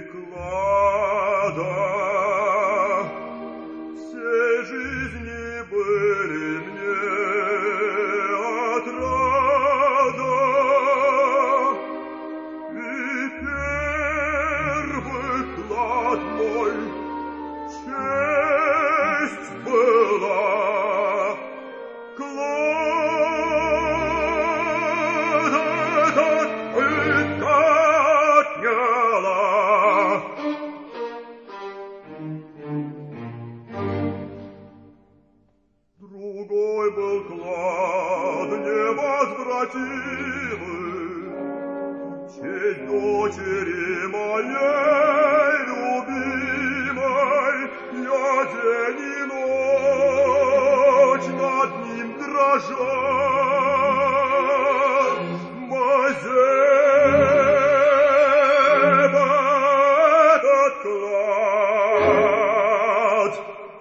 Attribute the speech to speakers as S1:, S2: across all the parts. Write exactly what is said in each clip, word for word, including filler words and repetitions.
S1: клада. Всей жизни были мне отрада, и первый клад мой честь была. Клад этот пытка отняла. Другой был клад невозвратимый, честь дочери моей любимой. Я день и ночь над ним дрожал. Мазеба этот клад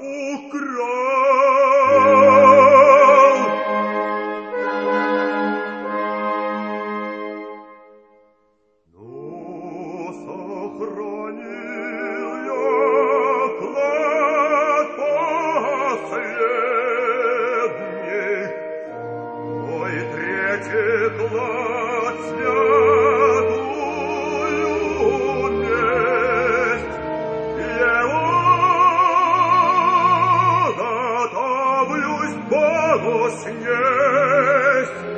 S1: украл. Но сохранил я клад последний, мой третий клад святую месть. Его готовлюсь Богу снесть.